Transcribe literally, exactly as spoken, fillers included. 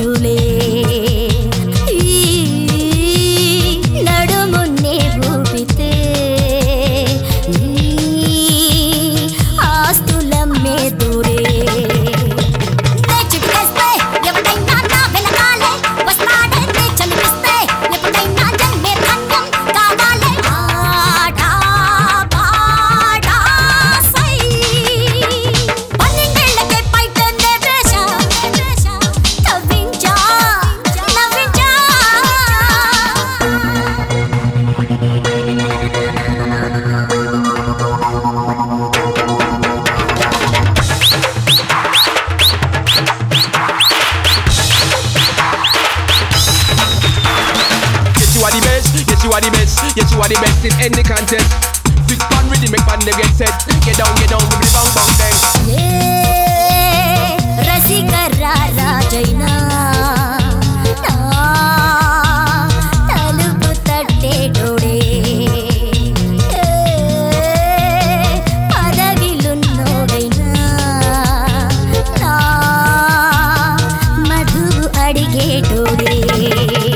ముచ్చులే నడుమున్నే ఊపితే ఆస్తులమ్మే దూరే You are the best, yes you are the best in any contest. Six pan ready, make pan they get set. Get down, get down, give me bang bang bang. Yeah, Rasikara Rajaina na talupu tatte dode. Padavilunnodaina na madhu adige dode.